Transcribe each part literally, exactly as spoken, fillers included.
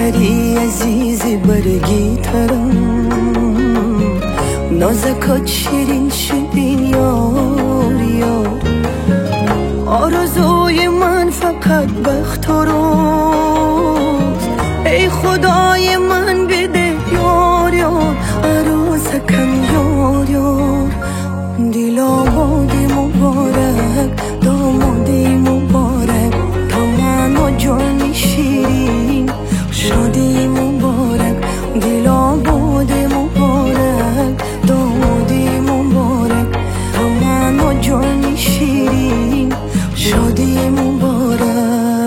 تری عزیزی برگی ترم نازکات شیرین شیرین یار یار آرزوی من فقط بخت و روز ای خدای من بده یار یار عروسکم یار یار دیلامادی مبارک دامادی مبارک تا من و جانی شیرین شادی مبارک دیلامادی مبارک دامادی مبارک تا من و جانی شیرین شادی مبارک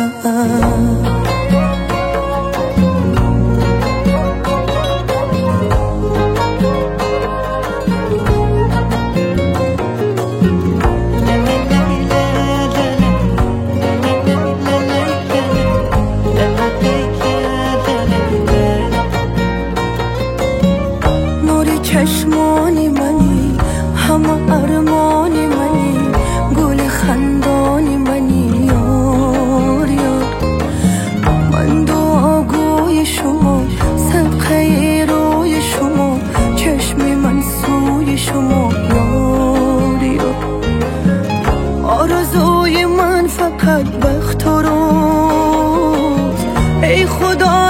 چشمانی منی همه ارمانی منی گل خندانی منی یار یار من دعاگوی شما صدقه روی شما چشم من سوی شما یار یار آرزوی من فقط بخت و روز ای خدا